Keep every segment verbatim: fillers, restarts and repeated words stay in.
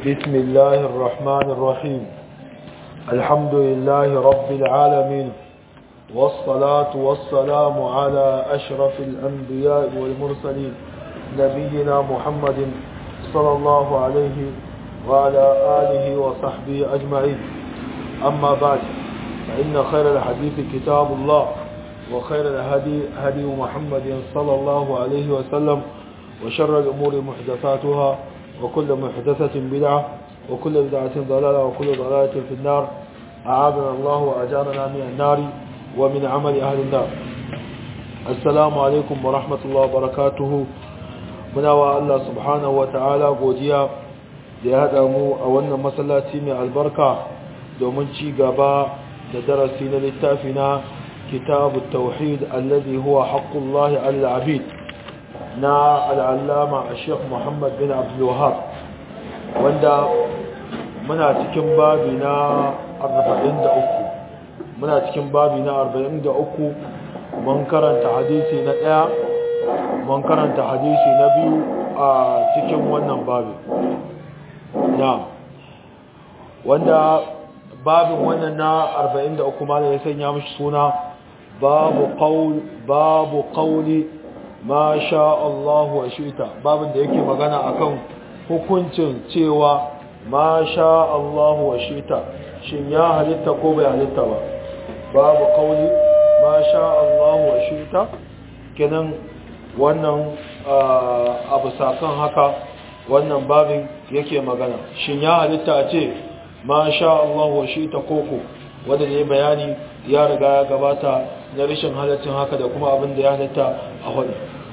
بسم الله الرحمن الرحيم. الحمد لله رب العالمين، والصلاة والسلام على أشرف الأنبياء والمرسلين نبينا محمد صلى الله عليه وعلى آله وصحبه أجمعين. أما بعد، فإن خير الحديث كتاب الله، وخير الهدي هدي محمد صلى الله عليه وسلم، وشر الأمور محدثاتها، وكل محدثة بدعة، وكل بدعة ضلالة، وكل ضلالة في النار. أعاذنا الله وأجارنا من النار ومن عمل أهل النار. السلام عليكم ورحمة الله وبركاته. muna wa Allah subhanahu wa ta'ala godiya da ya haɗa mu a wannan masallaci mai albarka domin ci gaba da darasi na littafi na kitabu tauhid alladhi huwa haqqullahi ala abid na al'allama a Sheikh Muhammad bin Abdul Wahhab, wanda muna cikin babi na arba'in da uku muna cikin babi na arba'in da uku mun karanta hadisi na ɗaya, mun karanta hadisi na biyu a cikin wannan babi na wanda babin wannan na arba'in da uku ma da ya sanya mishi suna babu qaul babu qauli ma sha Allah wa shi'ta, babin da yake magana akan hukuncin cewa ma sha Allah wa shi'ta, shin ya halitta ko bai halitta ba. Babu qauli ma sha Allah wa shi'ta, kenan wannan abu sakan haka wannan babin yake magana, shin ya halitta a ce ma sha Allah wa shi'ta koko, wanda ne bayani ya riga ya gabata na rashin halaccin haka da kuma abin da ya halitta a hudu.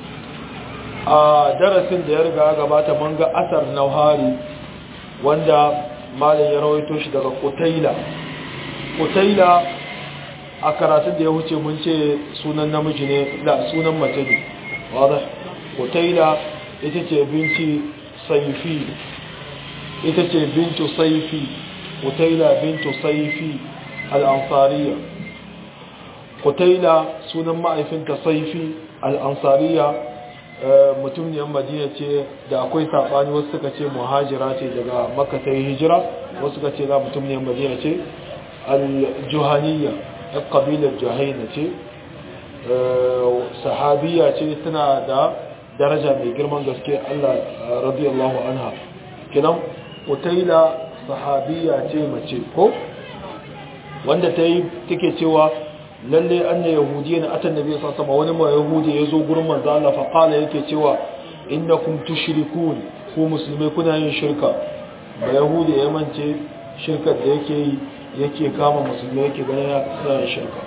A darasin da ya riga ya gabata mun ga asar nauhari wanda malam ya rawaito shi daga Qutaila. Qutaila a karatun da ya wuce mun ce sunan namiji ne, da sunan mace ne. Wadah. Qutaila ita ce binti Sayfi, ita ce bintu Sayfi, Qutaila bintu Sayfi al-Ansariya. Qutaila sunan ma'aifinta Sayfi al-Ansariya, mutum ne Madina ce da akwai sabani, wasu suka ce muhajira ce daga Makka ta yi hijira, wasu suka ce za mutum ne Madina ce. Al-Juhaniyya, kabilar Juhayna ce, sahabiya ce, tana da daraja mai girman gaske, Allah radiyallahu anha. Kinan Qutaila sahabiya ce mace ko wanda ta yi take cewa lalle anna yahudiyyan atan nabi sallallahu alaihi wasallam, wani ma yahudi yazo gurin manzo Allah fa qala yake cewa innakum tushrikun, ku musulmai kuna yin shirka. Ba yahudi ya mance shirkar da yake yi, yake kama musulmai yake ganin ya yin shirka.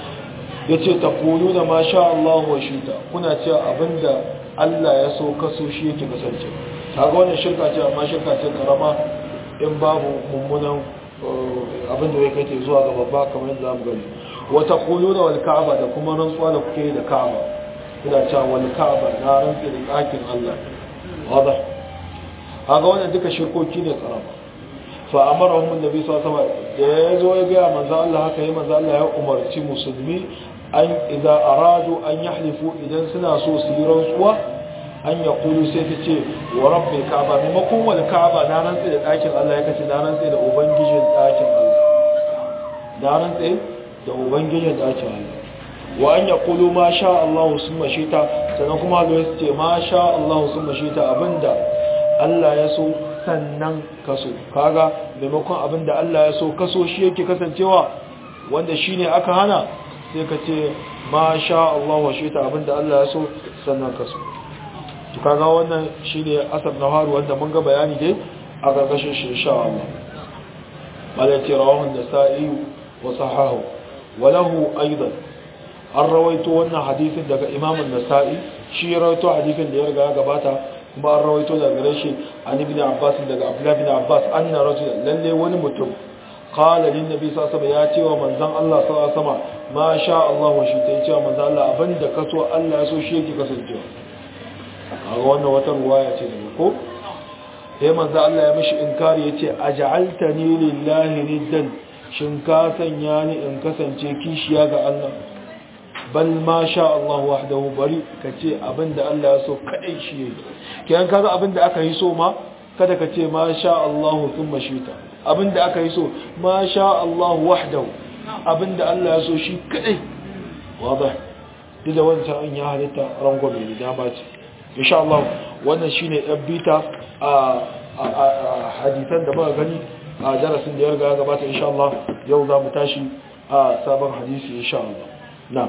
Yace taquluna ma sha Allah wa shita, kuna cewa abinda Allah ya so kaso shi yake kasance. Kaga wannan shirka ce, amma shirka ce karama in babu mummunan abinda ya kai zuwa ga babba, kamar yadda zamu gani. Wata kuluna wal ka'aba, da kuma rantsuwa da kuke da ka'aba, kuna cewa wal ka'aba, na rantsi da ɗakin Allah. Wadah. Kaga wannan duka shirkoki ne karama. Fa amarahum annabi sallallahu alaihi wasallam, da yazo ya ga manzo Allah haka, yayin manzo Allah ya umarci musulmi an idza aradu an yahlifu, idan suna so su yi rantsuwa, an yaqulu sai ta ce wa rabbil ka'aba, maimakon wal ka'aba, na rantsi da ɗakin Allah, ya kace na rantsi da ubangijin ɗakin Allah, na rantsi da ubangijin ɗakin Allah. Wa an yaqulu ma sha Allah summa shita, sannan kuma Allah ya ce ma sha Allah summa shita, abinda Allah ya so sannan kaso. Kaga maimakon abinda Allah ya so kaso shi yake kasancewa, wanda shine aka hana, sai ka ce ma sha Allah wa shita, abinda Allah ya so sannan kaso. To kaga wannan shine asar naharu wanda mun ga bayani dai a gargashin shi insha Allah. Malati rawahu an-Nasa'i wa sahahu wa lahu aidan. An rawaito wannan hadisin daga Imam an-Nasa'i, shi ya rawaito hadisin da ya riga gabata, kuma an rawaito daga gare shi an ibn Abbas, daga Abdullah ibn Abbas, anna rajulan, lalle wani mutum, qala lin nabi sallallahu alaihi wasallam, ya ce wa manzon Allah sallallahu alaihi wasallam, ma sha Allah wa shi, ta ce wa manzon Allah abinda kaso Allah ya so shi yake kasancewa. A wannan wata ruwaya ce daga ko sai manzon Allah ya mishi inkari, yace aj'altani lillahi niddan, shin ka sanya ni in kasance kishiya ga Allah? Bal ma sha Allah wahdahu, bari kace abinda Allah ya so kadai shi yake. Kiyan kaga abinda aka yi so ma kada ka ce ma sha Allah thumma shita abinda aka yi so ma sha Allah wahdahu abinda Allah ya so shi kadai wadah duk da wancan an ya halitta rangwame ne da ba ce insha Allah wannan shine yabbita a hadisan da muka gani a darasin da ya riga gabata insha Allah yau za mu tashi a sabon hadisi insha Allah na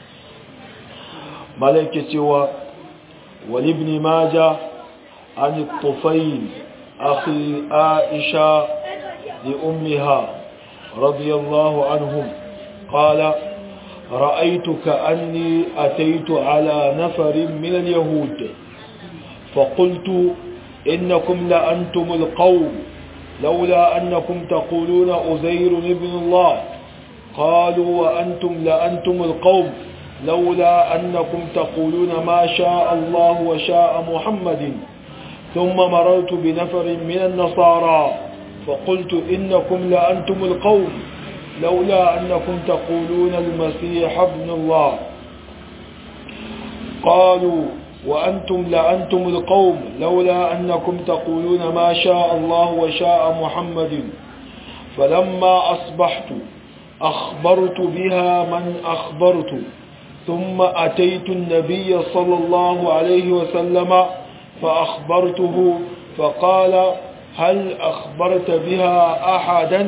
malaike cewa wal ibn majah an at-tufayl akhi aisha li ummiha radiyallahu anhum qala رأيت كأني أتيت على نفر من اليهود فقلت إنكم لأنتم القوم لولا أنكم تقولون أزير ابن الله قالوا وأنتم لأنتم القوم لولا أنكم تقولون ما شاء الله وشاء محمد ثم مررت بنفر من النصارى فقلت إنكم لأنتم القوم لولا أنكم تقولون المسيح ابن الله قالوا وأنتم لأنتم القوم لولا أنكم تقولون ما شاء الله وشاء محمد فلما أصبحت أخبرت بها من أخبرت ثم أتيت النبي صلى الله عليه وسلم فأخبرته فقال هل أخبرت بها أحدا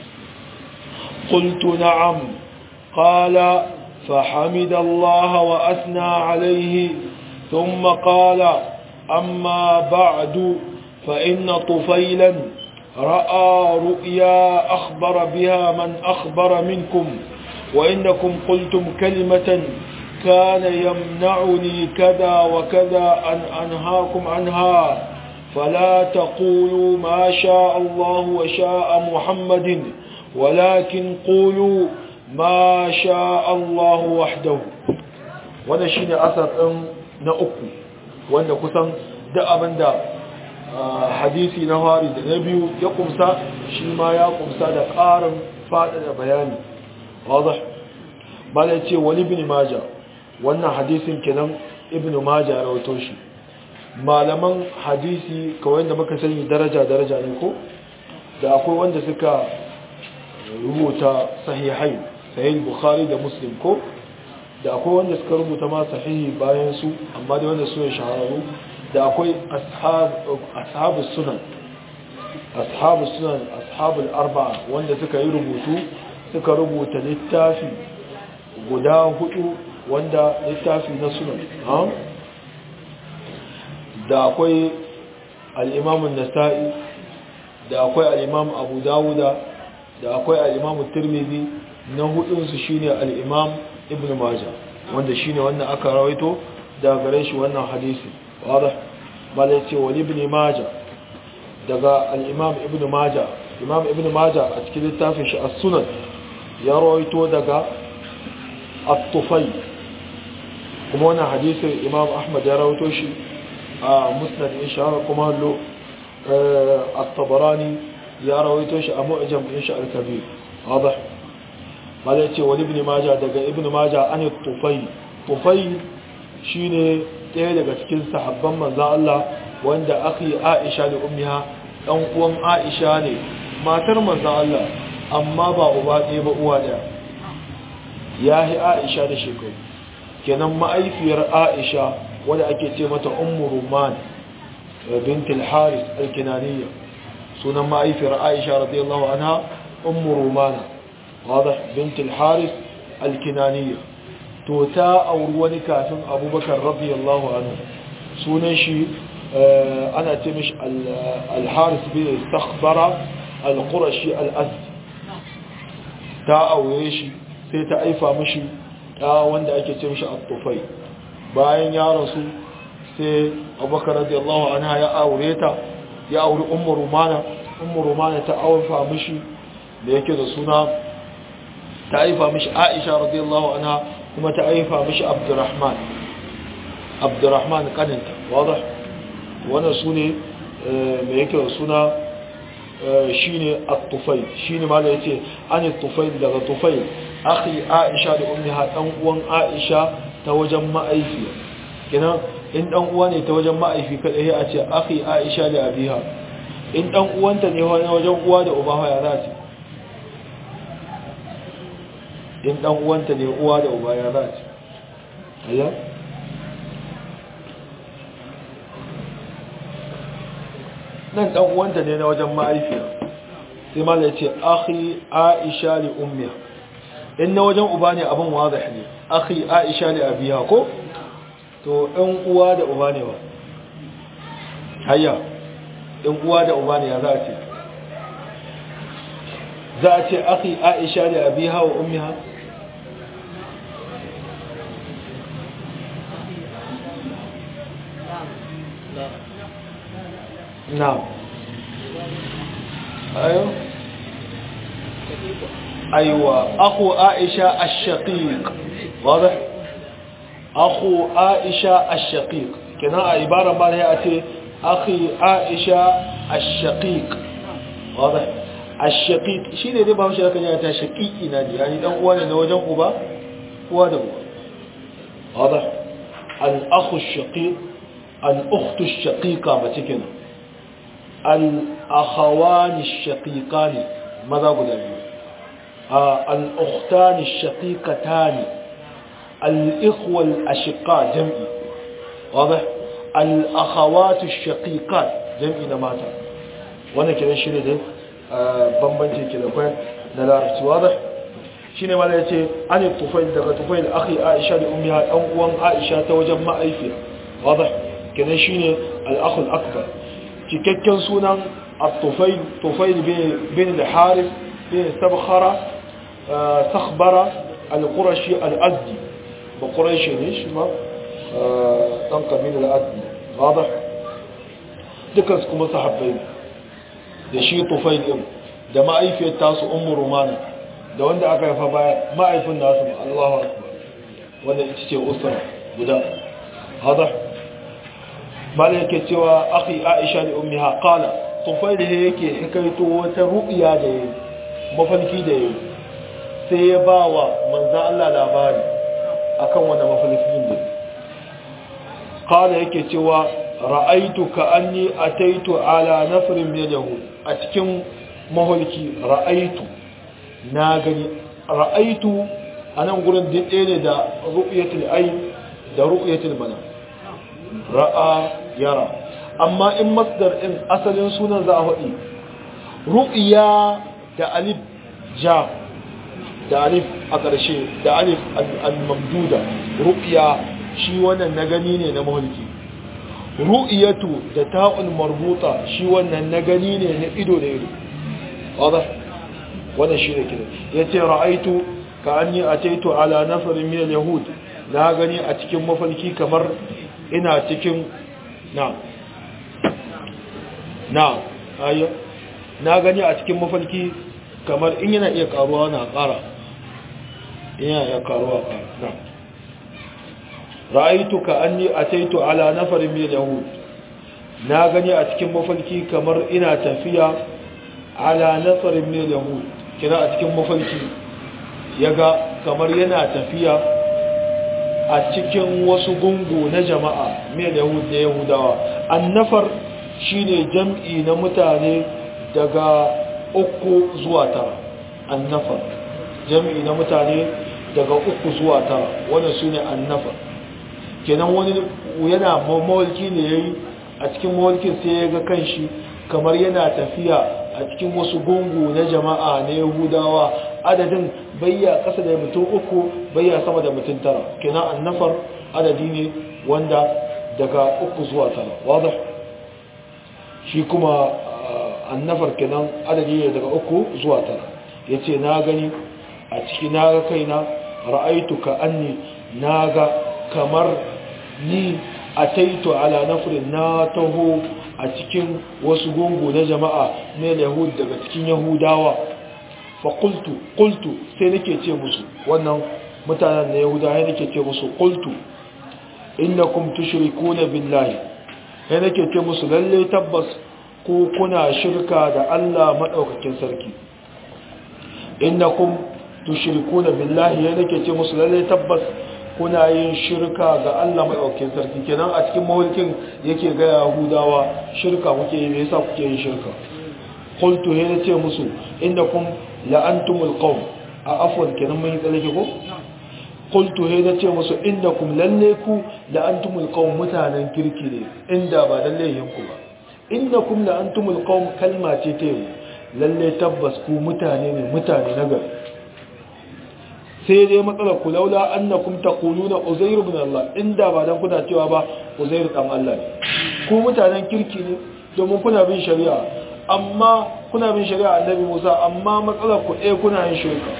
قلت نعم قال فحمد الله وأثنى عليه ثم قال أما بعد فإن طفيلا رأى رؤيا أخبر بها من أخبر منكم وإنكم قلتم كلمة كان يمنعني كذا وكذا أن أنهاكم عنها فلا تقولوا ما شاء الله وشاء محمد ولكن قولوا ما شاء الله وحده wannan shine asar din na uku wanda kusan duk abinda hadisi na fari da na biyu ya kumsa shi ma ya kumsa da ƙarin faɗaɗa bayani wadah bala ce wani ibn majah wannan hadisin kenan ibn majah ya rawaito shi malaman hadisi kawai da muka sani daraja daraja ne ko da akwai wanda suka rubuta sahihai sahih bukhari da muslim ko da akwai wanda suka rubuta ma sahihi bayan su amma da wanda su ne shahararru da akwai ashabus sunan ashabus sunan ashabul arba'a wanda suka yi rubutu suka rubuta littafi guda hudu wanda littafi na sunan da akwai al-imam an-nasa'i da akwai al-imam abu dawuda da akwai al-imam at-tirmidhi na hudun su shine al-imam ibn majah wanda shine wannan aka rawaito daga gare shi wannan hadisi wadah bala ce wali ibn majah daga al-imam ibn majah imam ibn majah a cikin littafin shi as-sunan ya rawaito daga at-tufayl kuma wannan hadisi imam ahmad ya rawaito shi a musnad insha Allah kuma lo at-tabarani ya rawaito shi a mu'jam insha al-kabir wadah bala ce wali ibn majah daga ibn majah an at-tufayl tufayl shine ɗaya daga cikin sahabban manzo Allah wanda akhi Aisha da ummiha dan uwan Aisha ne matar manzo Allah amma ba uba ɗaya ba uwa ɗaya yahi Aisha da shekaru kenan ma'aifiyar Aisha wanda ake ce mata ummu ruman bint al-Harith al-Kinaniyya sunan ma'aifiyar Aisha radiyallahu anha ummu rumana واضح بنت الحارث الكنانية توتا أوروني كافن أبو بكر رضي الله عنه سونشي آه أنا تمش الحارث بن استخبر القرشي الأسد تا أوريشي سيتا أيفا مشي تا وند أكي تمش الطفي باين يا رسول سي أبو بكر رضي الله عنها يا أوريتا يا أوري أم رومانة أم رومانة تا أوفا مشي ليكي رسولنا ta aifa mishi Aisha radiyallahu anha kuma ta aifa mishi Abdurrahman Abdurrahman kaninta wadah wannan sune me yake suna shine at-Tufayl shine malai yace an at-Tufayl daga Tufayl akhi Aisha da ummiha dan uwan Aisha ta wajen ma'aifi kenan in dan uwa ne ta wajen ma'aifi kada sai a ce akhi Aisha da abiha in dan uwanta ne wajen uwa da uba ya za ce in dan uwanta ne uwa da uba ya za ce ayya nan dan uwanta ne na wajen mahaifiya sai mala ya ce akhi aisha li ummiha in na wajen uba ne abin wadih ne akhi aisha li abiha ko to ɗan uwa da uba ne ba hayya ɗan uwa da uba ne ya za a ce za a ce akhi aisha li abiha wa ummiha نعم ايوه ايوه اخو عائشه الشقيق واضح اخو عائشه الشقيق كنا عباره ما هي اتي اخي عائشه الشقيق واضح الشقيق shine dai ba mu shi kan ya ta shaqiqi na ne yani dan uwa ne na wajen uba uwa da uwa واضح الاخ الشقيق الاخت الشقيقه متكنا الأخوان الشقيقان ماذا قد أقول آه الأختان الشقيقتان الإخوة الأشقاء جمعي واضح الأخوات الشقيقات جمعي نماتا وانا كده شيني ده آه بمبنجي كده كوين نلارس واضح شيني ماذا يتي عن الطفيل دقى طفيل أخي عائشة لأمها أموان عائشة توجمع أيفيا واضح كده شيني الأخ الأكبر cikakken sunan al-tufail tufail bin al-harith bin sabkhara sakhbara al-qurashi al-azdi ba quraishi ne shi ma dan kabil al-azdi wadah dukan kuma sahabbai da shi tufail din da ma'aifiyar tasu ummu rumana da wanda aka haifa baya ma'aifin nasu Allahu akbar wanda ita ce usra guda wadah bala yake cewa akhi aisha li ummiha qala tufail yake hikaito wata ru'ya da yayi mafalki da yayi sai ya bawa manzo Allah labari akan wannan mafalkin da qala yake cewa ra'aytu ka anni ataitu ala nafrin min yahud a cikin maholki ra'aytu na gani ra'aytu anan gurin dinde ne da ru'yatul ayn da ru'yatul manam ra'a yara amma in masdar in asalin sunan za a faɗi ru'ya da alif ja da alif a ƙarshe da alif al-mamduda ru'ya shi wannan na gani ne na mahalki ru'yatu da ta'ul marbuta shi wannan na gani ne na ido da ido wadah wannan shi ne kida yace ra'aitu ka anni ataitu ala nafarin min al-yahud na gani a cikin mafalki kamar ina cikin na na ayo na gani a cikin mafalki kamar in yana iya karuwa na ƙara yana iya karuwa ƙara na ra'aitu ka anni ataitu ala nafarin min yahud na gani a cikin mafalki kamar ina tafiya ala nafarin min yahud kira a cikin mafalki yaga kamar yana tafiya a cikin wasu gungu na jama'a mai yahud da yahudawa annafar shine jam'i na mutane daga uku zuwa tara annafar jam'i na mutane daga uku zuwa tara wannan sune annafar kenan wani yana mawalki ne yayi a cikin mawalkin sai ya ga kanshi kamar yana tafiya a cikin wasu gungu na jama'a na yahudawa adadin bayya kasa da mutum uku bayya sama da mutum tara kenan annafar adadi ne wanda daga uku zuwa tara wadah shi kuma annafar kenan adadi ne daga uku zuwa tara yace na gani a ciki na ga kaina ra'aitu ka anni naga kamar ni ataitu ala nafrin na taho a cikin wasu gungu na jama'a ne yahud daga cikin yahudawa fa qultu qultu sai nake ce musu wannan mutanen na yahudawa sai nake ce musu qultu innakum tushrikuna billahi sai nake ce musu lalle tabbas ku kuna shirka da Allah madaukakin sarki innakum tushrikuna billahi sai nake ce musu lalle tabbas kuna yin shirka ga Allah madaukakin sarki kenan a cikin mawulkin yake ga yahudawa shirka kuke yi me yasa kuke yin shirka qultu he nace musu innakum la antumul qawm a afwan kenan mun tsallake ko qultu he nace musu innakum lalle ku la antumul qawm mutanen kirki ne inda ba lalle yanku ba innakum la antumul qawm kalma ce ta yi lalle tabbas ku mutane ne mutane na gari sai dai matsalar ku laula annakum taquluna uzair ibn Allah inda ba dan kuna cewa ba uzair dan Allah ne ku mutanen kirki ne domin kuna bin shari'a amma kuna bin shari'a annabi Musa amma matsalar ku eh kuna yin shirka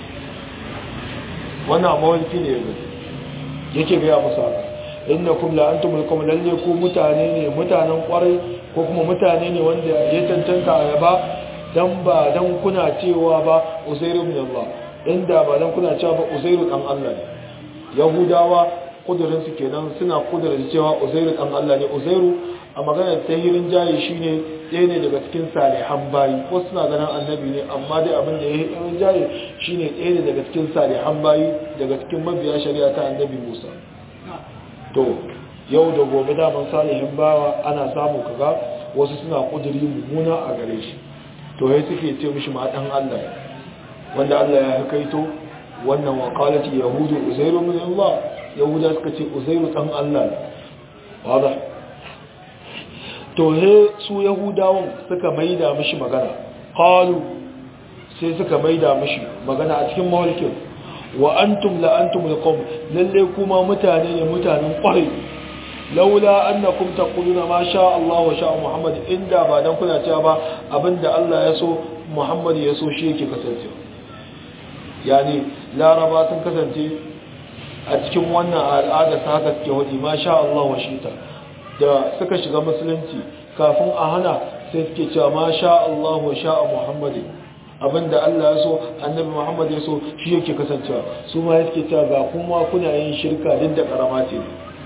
wannan mawalki ne yake ga musu haka innakum la antumul qawm lalle ku mutane ne mutanen kwarai ko kuma mutane ne wanda ya tantanta a yaba dan ba dan kuna cewa ba uzairu ibn Allah inda ba dan kuna cewa ba uzairu dan Allah ne yahudawa kudurin su kenan suna kudurin cewa uzairu dan Allah ne uzairu a maganar tahirin jayi shine ɗaya ne daga cikin salihan bayi ko suna ganin annabi ne amma dai abin da ya yi jayi shine ɗaya ne daga cikin salihan bayi daga cikin mabiya shari'a ta annabi Musa to yau da gobe daman salihin bawa ana samu kaga wasu suna kuduri mummuna a gare shi to ya suke ce mishi ma dan Allah wanda Allah ya hakaito wannan waqalati yahudu uzairu min Allah yahuda suka ce uzairu dan Allah wada to he su yahudawan suka maida mishi magana qalu sai suka maida mishi magana a cikin mawlikin wa antum la antumul qawm lalle kuma mutane ne mutanen kwarai laula annakum taquluna ma sha Allah wa sha Muhammad inda ba dan kuna cewa ba abinda Allah ya so Muhammad ya so shi yake kasancewa yani laraba sun kasance a cikin wannan al'ada ta haka suke wadi ma sha Allah wa shita da suka shiga musulunci kafin a hana sai suke cewa ma sha Allah wa sha Muhammad abinda Allah ya so annabi Muhammad ya so shi yake kasancewa su ma yake cewa ga kuma kuna yin shirka din da karama ce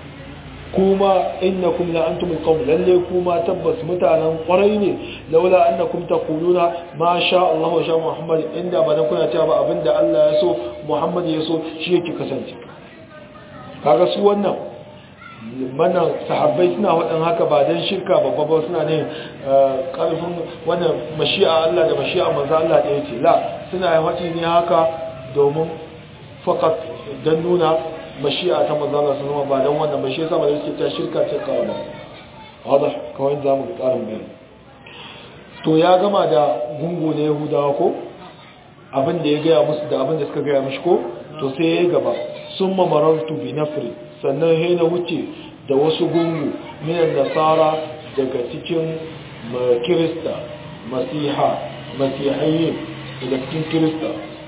kuma innakum la antumul qawm lalle kuma tabbas mutanen kwarai ne laula annakum taquluna ma sha Allah wa sha Muhammad inda ba dan kuna cewa ba abinda Allah ya so Muhammad ya so shi yake kasance kaga su wannan mana sahabbai suna wadan haka ba dan shirka babba ba suna ne karfin wannan mashi'a Allah da mashi'a manzo Allah da yace la suna wati ne haka domin fakat dan nuna mashi'a ta manzo Allah sallallahu ba dan wannan mashi'a sama da yake ta shirka ce karama wada kawai zamu ga karin bayani to ya gama da gungu ne Yahudawa ko abin da ya ga musu da abin da suka ga mishi ko to sai ya gaba summa marartu bi nafri sannan he na wuce da wasu gungu minan nasara daga cikin kirista masiha masihayyin daga cikin kirista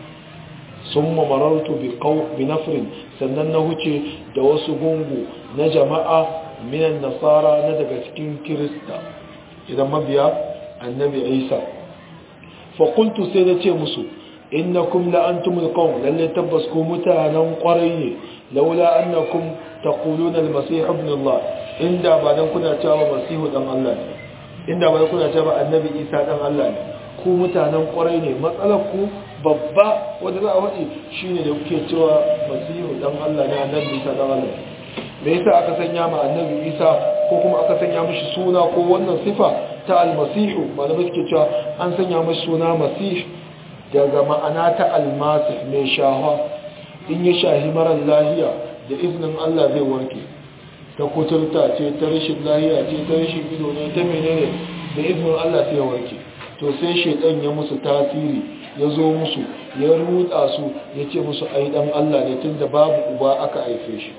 summa marartu bi qaw bi nafrin sannan na wuce da wasu gungu na jama'a minan nasara na daga cikin kirista idan mabiya annabi Isa fa qultu sai da ce musu innakum la antumul qawm lalle tabbas ku mutanen kwarai ne laula annakum taquluna al-masih ibn Allah inda ba dan kuna cewa masihu dan Allah ne inda ba dan kuna cewa annabi Isa dan Allah ne ku mutanen kwarai ne matsalar ku babba wanda za a faɗi shine da kuke cewa masihu dan Allah ne annabi Isa dan Allah me yasa aka sanya ma annabi Isa ko kuma aka sanya mishi suna ko wannan sifa ta al-masihu malamai suke cewa an sanya mishi suna masih daga ma'ana ta almasih mai shaha in ya shahi marar lahiya da izinin Allah zai warke ta kuturta ce ta rashin lahiya ce ta rashin ido ne ta menene da izinin Allah sai ya warke to sai shaitan ya musu tasiri ya zo musu ya rutsa su ya ce musu ai dan Allah ne tunda babu uba aka haife shi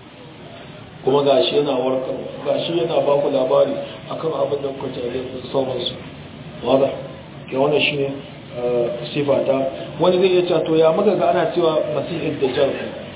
kuma gashi yana warkar gashi yana ba ku labari akan abin da kuka tare da sauransu wada ke wannan shine sifata wani zai iya cewa to ya maka ga ana cewa masihul dajjal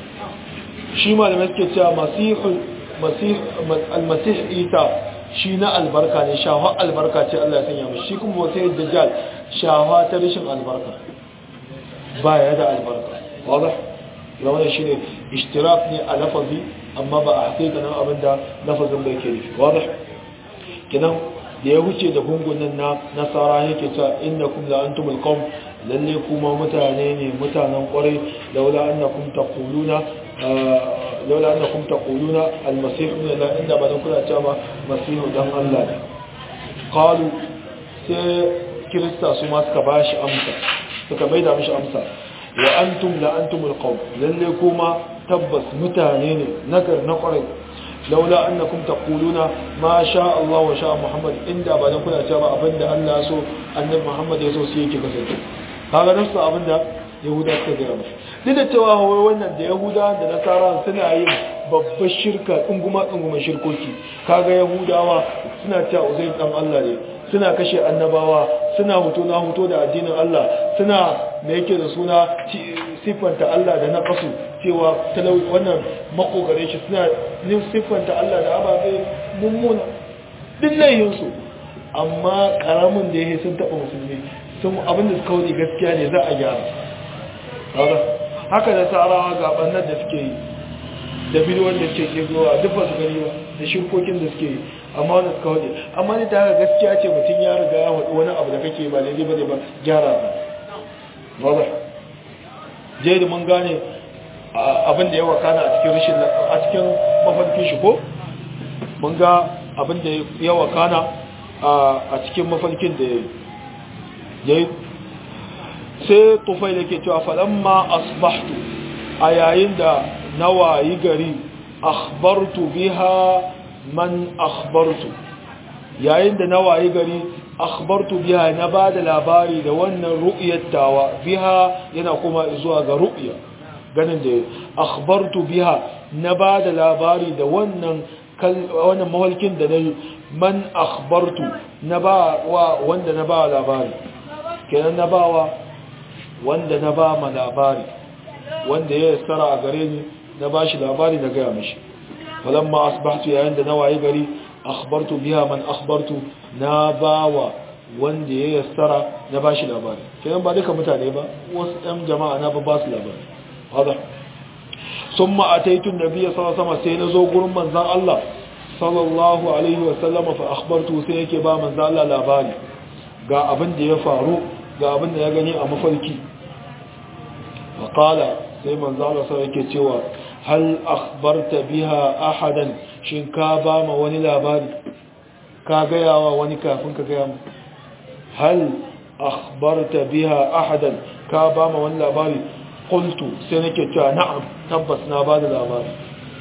shi malamai suke cewa masihul masih al-masih Isa shi na albarka ne shawa albarka ce Allah ya sanya mishi shi kuma masihul dajjal shawa ta rishin albarka ba ya da albarka wadah wannan shine ishtirak ne a lafazi amma ba a hakikanin abinda lafazin bai ke nufi wadah kinan da ya wuce da gungunan na nasara yake cewa innakum la antumul qawm lalle kuma mutane ne mutanen kwarai laula annakum taquluna laula annakum taquluna al-masih ibn Allah inda ba dan kuna cewa masihu dan Allah ne qalu sai kirista su ma suka bashi amsa suka maida mishi amsa wa antum la antumul qawm lalle kuma tabbas mutane ne nagar na kwarai laula annakum taquluna ma sha Allah wa sha Muhammad inda ba dan kuna cewa abinda Allah so annabi Muhammad ya so sai yake kasance kaga nasu abinda yahuda suka gaya masa duk da cewa wai wannan da yahuda da nasara suna yin babbar shirka tsunguma tsunguma shirkoki kaga yahudawa suna cewa uzair dan Allah ne suna kashe annabawa suna huto na huto da addinin Allah suna me yake da suna siffanta Allah da naqasu cewa talawi wannan makogare shi suna nin siffanta Allah da ababe mummuna dillahin su amma karamin da yake sun taba musulmi sun abinda suka wuce gaskiya ne za a gyara haka da tsarawa ga bannan da suke yi da bidiyon da suke kegowa duk ba su gani ba da shirkokin da suke yi amma wanda suka wuce amma ne ta haka gaskiya ce mutum ya riga ya haɗu wani abu da kake ba daidai ba ne ba gyara ba ba je da mun gane abin da ya wakana a cikin rashin a cikin mafarkin shi ko mun ga abin da ya wakana a cikin mafarkin da ya yi sai tufai da ke cewa falamma asbahtu a yayin da na wayi gari akhbartu biha man akhbartu yayin da na wayi gari akhbartu biha na bada labari da wannan ru'yar tawa biha yana kuma zuwa ga ru'ya ganin da akhbartu biha na bada labari da wannan wannan mawalkin da nayi man akhbartu na ba wa wanda na ba labari kenan na bawa wanda na ba ma labari wanda ya tsara a gare ni na ba shi labari na gaya mishi falamma asbahtu yayin da na waye gari akhbartu biha man akhbartu na bawa wanda ya tsara na ba shi labari kenan ba duka mutane ba wasu ɗan jama'a na ba ba su labari hada summa ataitu nabiyya sallallahu alaihi wasallam sai na zo gurin manzon Allah sallallahu alaihi wasallam fa akhbartu sai yake ba manzon Allah labari ga abin da ya faru ga abin da ya gani a mafarki faƙala sai manzala sau yake cewa hal akhbarta biha ahadan shin ka ba ma wani labari ka gayawa wani kafin ka gaya mu hal akhbarta biha ahadan ka ba ma wani labari qultu sai nake cewa na'am tabbas na ba da labari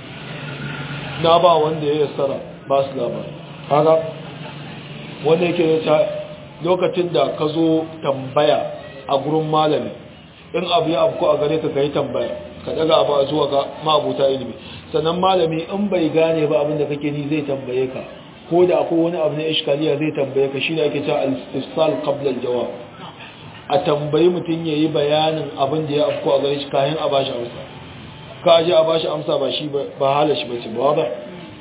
na ba wanda ya yassara ba su labari kaga wanda yake ya lokacin da ka zo tambaya a gurin malami in abu ya abu a gare ka kai tambaya ka daga abu a zuwa ga mabuta ilimi sannan malami in bai gane ba abin da kake ni zai tambaye ka ko da akwai wani abu na iskaliya zai tambaye ka shine ake cewa al-istifsal qabla al-jawab a tambayi mutun yayi bayanin abin da ya afko a gare shi kayan a bashi amsa ka ji a bashi amsa ba shi ba halashi bace ba ba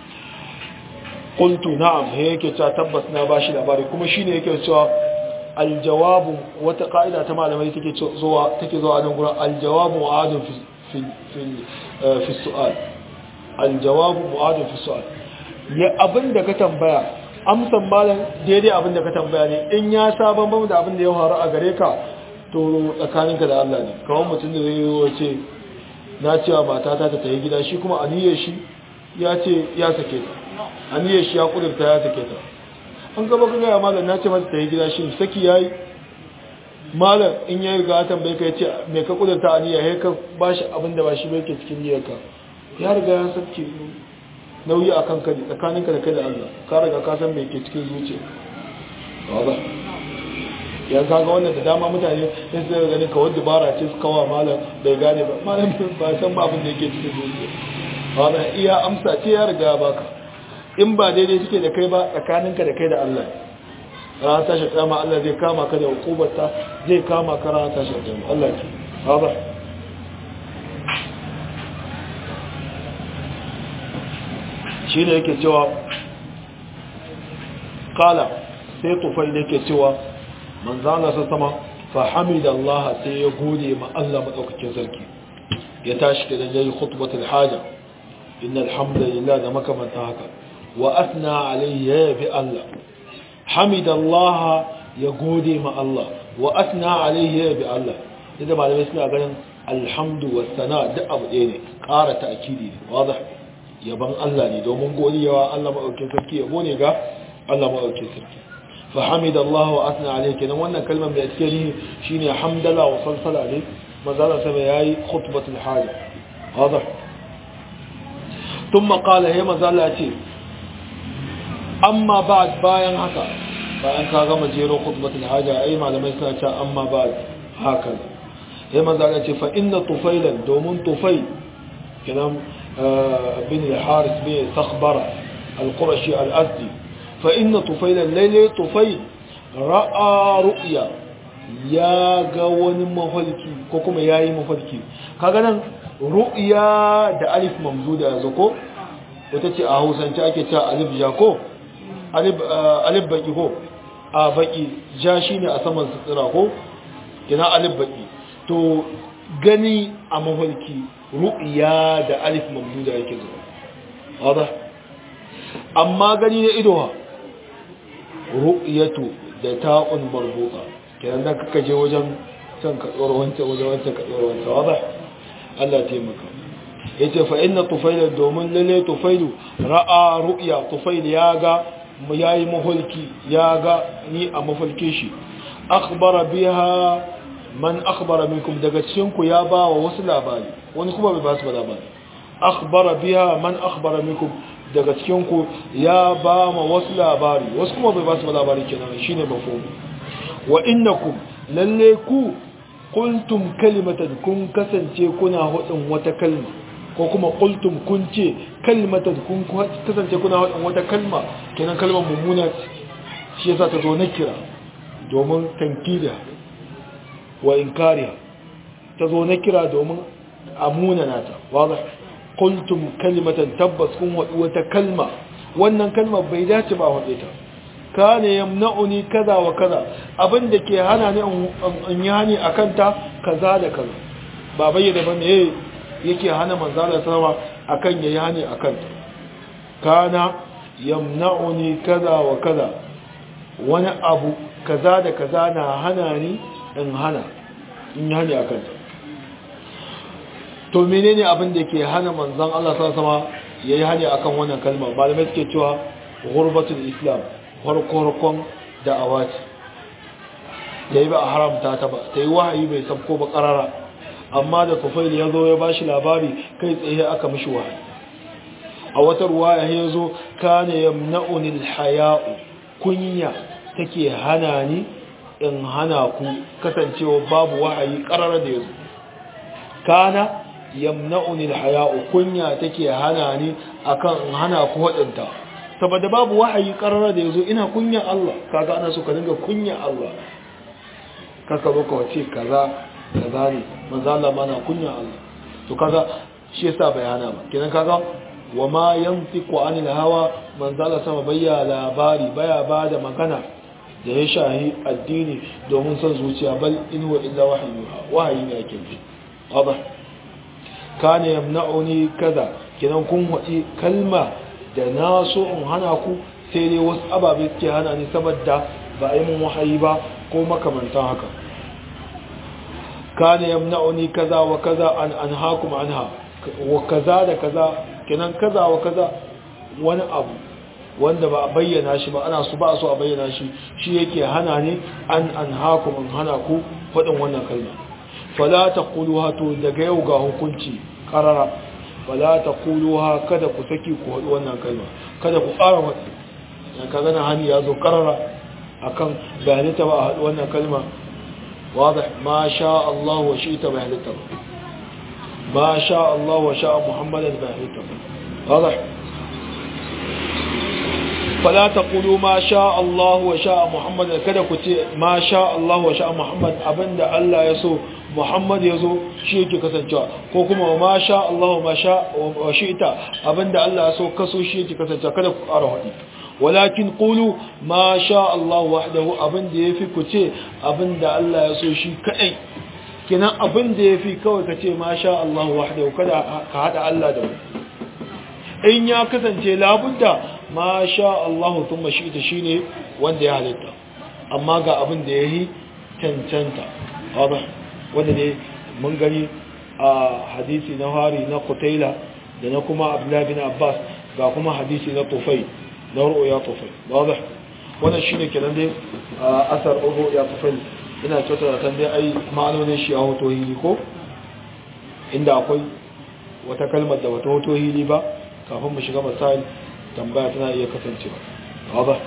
qultu na'am he yake cewa tabbas na bashi labari kuma shine yake cewa aljawabu wata ka'ida ta malamai take zuwa take zuwa nan gurin aljawabu mu'adun fi fi fi su'al aljawabu mu'adun fi su'al ya abinda ka tambaya amsan malam daidai abinda ka tambaya ne in ya saban bamu da abinda ya faru a gare ka to tsakaninka da Allah ne kawai mutum da zai wace na cewa matata ta tayi gida shi kuma aniyar shi ya ce ya sake ta aniyar shi ya kudurta ya sake ta an gaba ka gaya malam na ce mata ta yi gida shi saki ya yi malam in ya riga tambaye ka ya ce mai ka kudurta aniyar ya ka ba shi abinda ba shi bai ke cikin niyarka ya riga ya sarki nauyi a kan kadi tsakaninka da kai da Allah ka riga ka san mai ke cikin zuciya ba ya kaga wannan da dama mutane sai su gani kawai dubara ce su kawa malam bai gane ba malam ba san ba abin da yake cikin zuciya ba iya amsa ce ya riga baka in ba daidai suke da kai ba tsakaninka da kai da Allah ran tashi kama Allah zai kama ka da hukubarta zai kama ka ran tashi kama Allah ke ba shi ne yake cewa kala sai tufai da yake cewa manzana sa sama fa hamidallah sai ya gode ma Allah madaukakin sarki ya tashi da yayi khutbatul haja innal hamdalillah da makamanta haka wa asna alayhi ya bi Allah hamidallah ya gode ma Allah wa asna alayhi ya bi Allah idan malamai suna ganin alhamdu was sana duk abu ɗaya ne ƙara ta'kidi ne wadah yaban Allah ne domin godiyawa Allah madaukakin sarki yabo ne ga Allah madaukakin sarki fa hamidallahu wa asna alayhi kenan wannan kalmar da take ni shine hamdala wa salsala ne manzala sama yayi khutbatul haja wadah thumma qala hay manzala ce amma ba'd bayan haka bayan ka gama jero khutbatul haja ai malamai suna cewa amma ba'd haka hay manzala ce fa inna tufailan domin tufai kenan bin al-haris bin sakhbara al-qurashi al-azdi fa inna tufailan lalle tufai ra'a ru'ya ya ga wani mafarki ko kuma yayi mafarki kaga nan ru'ya da alif mamduda yazo ko wata ce a Hausance ake cewa alif ja ko alif alif baki ko a baki ja shine a saman sutura ko kina alif baki to gani a mafarki ru'ya da alif mamduda yake zuwa wada amma gani na ido ru'yatu da ta'un marbuta kenan da kaka je wajen can ka tsoro wancan wajen wancan ka tsoro wancan wada Allah taimaka yace fa inna tufayla domin lalle tufailu ra'a ru'ya tufail ya ga yayi mahulki ya ga ni a mafalkin shi akhbara biha man akhbara minkum daga cikin ku ya ba wa wasu labari wani kuma bai ba su labari akhbara biha man akhbara minkum daga cikin ku ya ba ma wasu labari wasu kuma bai ba su labari kenan shine mafhum wa innakum lalle ku qultum kalimatan kun kasance kuna hudin wata kalma ko kuma qultum kun ce kalimatan kun kasance kuna hudin wata kalma kenan kalmar mummuna shi yasa ta zo na kira domin tankida wa inkariha ta zo na kira domin amuna nata wadah qultum kalimatan tabbas kun wadu wata kalma wannan kalmar bai dace ba wade ta kana yamna'uni kaza wa kaza abinda ke hana ni in yi hani akan ta kaza da kaza ba bayyana ba me yake hana manzo Allah sallama akan yayi hani akan ta kana yamna'uni kaza wa kaza wani abu kaza da kaza na hana ni in hana in yi hani akan ta to menene abin da ke hana manzon Allah sallallahu alaihi wasallam yayi hani akan wannan kalma malamai suke cewa ghurbatul islam farkon da'awa ce yayi ba a haramta ta ba tayi wahayi bai sabko ba karara amma da Tufail ya zo ya bashi labari kai tsaye aka mishi wahayi a wata ruwaya ya zo kana yamna'uni alhaya'u kunya take hana ni in hana ku kasancewa babu wahayi karara da yazo kana yamna'uni alhaya'u kunya take hana ni akan in hana ku wadanta saboda babu wahayi karara da yazo ina kunya Allah kaga ana so ka dinga kunya Allah kaka zo ka wace kaza kaza ne manzo Allah mana kunya Allah to kaga shi yasa bayana ba kenan kaga wama yantiqu anil hawa manzo Allah sama bayya labari baya bada magana da ya shahi addini domin son zuciya bal in huwa illa wahyu wahayi ne yake ji wada kana yamna'uni kaza kenan kun wadi kalma da na so in hana ku sai dai wasu ababe suke hana ni saboda ba a yi mun wahayi ba ko makamantan haka kana yamna'uni kaza wa kaza an anhaakum anha wa kaza da kaza kenan kaza wa kaza wani abu wanda ba a bayyana shi ba ana su ba so a bayyana shi shi yake hana ni an anhaakum an hana ku fadin wannan kalma fala taquluha to daga yau ga hukunci qarara wala taquluha kada ku saki ku hadu wannan kalma kada ku ƙara wata dan kaga na hani yazo karara akan bayani ta ba a hadu wannan kalma wadah ma sha Allah wa shi'ta bi hadita ma sha Allah wa sha Muhammadan bi hadita wadah fala taqulu ma sha Allah wa sha Muhammad kada ku ce ma sha Allah wa sha Muhammad abinda Allah ya so Muhammad ya zo shi yake kasancewa ko kuma ma sha Allah ma sha wa shi'ta abinda Allah ya so kaso shi yake kasancewa kada ku ƙara hadi walakin qulu ma sha Allah wahdahu abinda yafi ku ce abinda Allah ya so shi kadai kinan abinda yafi kawai ka ce ma sha Allah wahdahu kada ka hada Allah da in ya kasance labudda ma sha Allah thumma shi'ta shine wanda ya halitta amma ga abinda yayi cancanta wadah wanda ne mun gani a hadisi na hari na Qutaila da na kuma Abdullah bin Abbas ga kuma hadisi na Tufayl na ru'ya Tufayl wadah wannan shine kenan dai asar ru'ya Tufayl ina cewa tan dai ai ma'anonin shi a hoto hili ko inda akwai wata kalmar da wata hoto hili ba kafin mu shiga masail tambaya tana iya kasancewa wadah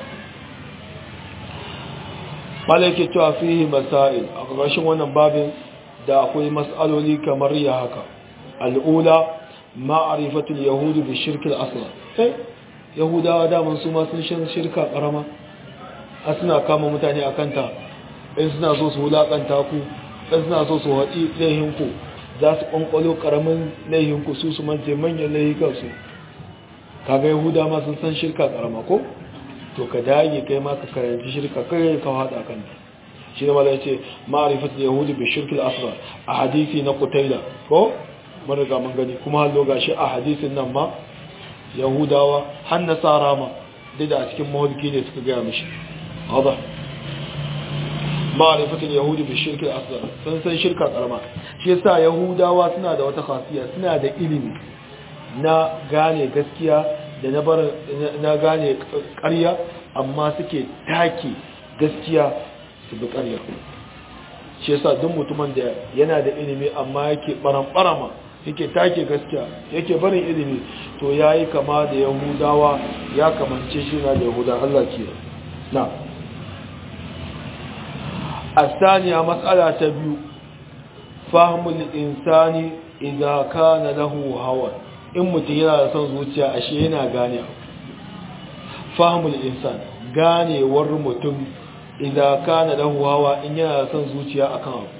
malaka cewa fihi masail a ƙarshen wannan babin da akwai mas'aloli kamar ya haka al'ula ma'rifatul yahud bi shirk al-asghar eh yahudawa da mun su ma sun shin shirka karama a suna kama mutane akan ta in suna so su wulakanta ku in suna so su haɗi laihin ku za su ƙwanƙwalo ƙaramin laihin ku su su mance manyan laihikan su kaga yahuda ma sun san shirka karama ko to ka dage kai ma ka karanci shirka kai ka hada kan shi ne malai ce ma'rifat yahudi bi shirk al-asghar a hadisi na Qutaila ko mun riga mun gani kuma hallo gashi a hadisin nan ma yahudawa har nasara ma da a cikin mahulki ne suka ga mishi hada ma'rifat yahudi bi shirk al-asghar sun san shirka karama shi yasa yahudawa suna da wata khasiya suna da ilimi na gane gaskiya da na bar na gane ƙarya amma suke take gaskiya su bi ƙarya shi yasa duk mutumin da yana da ilimi amma yake baran-barama yake take gaskiya yake barin ilimi to yayi kama da yahudawa ya kamance shi na da yahuda Allah ke na الثانية مسألة تبيو فهم الإنسان إذا كان له هوى in mutum yana da son zuciya ashe yana gane fahimul insan ganewar mutum idan kana lahu hawa in yana da son zuciya akan abu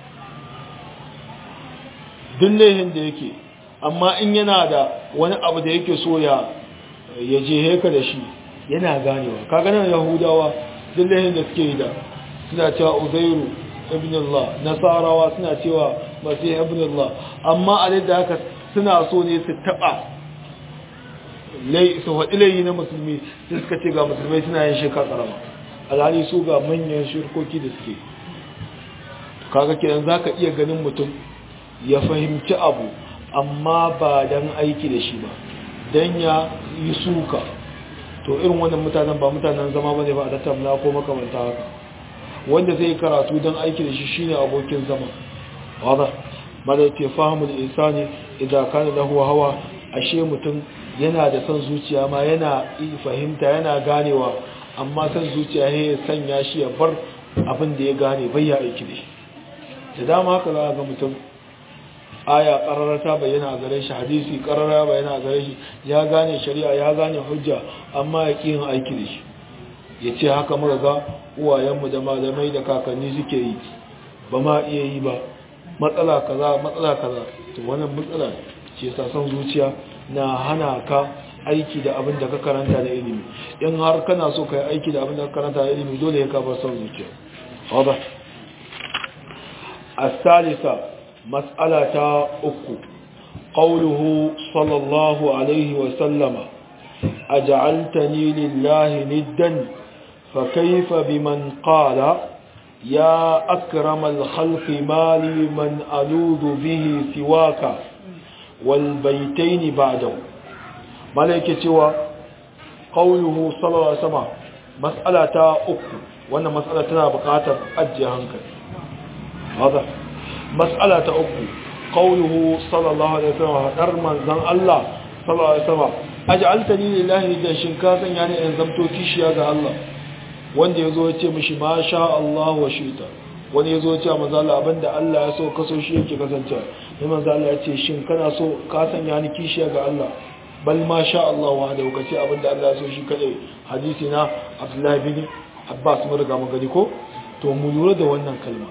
duk laihin da yake amma in yana da wani abu da yake so ya ya je heka da shi yana ganewa kaga nan yahudawa duk laihin da suke yi da suna cewa uzairu ibn Allah nasarawa suna cewa masih ibn Allah amma a da haka suna so ne su taɓa su haɗi layi na musulmi su suka ce ga musulmai suna yin shirka ƙarama alhali su ga manyan shirkoki da suke kaga kenan za ka iya ganin mutum ya fahimci abu amma ba don aiki da shi ba don ya yi suka to irin wannan mutanen ba mutanen zama ba ne ba a tattauna ko makamanta haka wanda zai karatu don aiki da shi shine abokin zama wadda mada ke fahimul insani idan kana lahu hawa ashe mutum yana da son zuciya ma yana fahimta yana ganewa amma son zuciya ya sanya shi ya bar abin da ya gane bai ya aiki da shi da dama haka za a ga mutum aya karara ta bayyana a gare shi hadisi karara bayyana a gare shi ya gane shari'a ya gane hujja amma ya ƙi yin aiki da shi ya ce haka muka ga uwayenmu da malamai da kakanni suke yi ba ma iya yi ba matsala kaza matsala kaza to wannan matsala ce sa son zuciya na hana ka aiki da abin da ka karanta da ilimi in har kana so ka yi aiki da abin da ka karanta da ilimi dole ya kafa son zuciya wada الثالثة مسألة أكو قوله صلى الله عليه وسلم أجعلتني لله ندا فكيف بمن قال يا أكرم الخلق ما لي من ألوذ به سواك والبيتين بعده ملائكة سوى قوله صلى الله عليه وسلم مسألة أكو وأن مسألة بقاتل أجهنك هذا مسألة أكو قوله صلى الله عليه وسلم أرمن زن الله صلى الله عليه وسلم أجعلتني لله ندا شنكاسا يعني أنزمتو كيشيا الله wanda ya zo ya ce mishi ma sha Allah wa shita wani ya zo ya ce a manzala abinda Allah ya so kaso shi yake kasance ne manzala ya ce shin kana so ka sanya ni kishiya ga Allah bal ma sha Allah wa da kace abinda Allah ya so shi kadai hadisi na Abdullah bin Abbas mun riga mun gani ko to mu lura da wannan kalma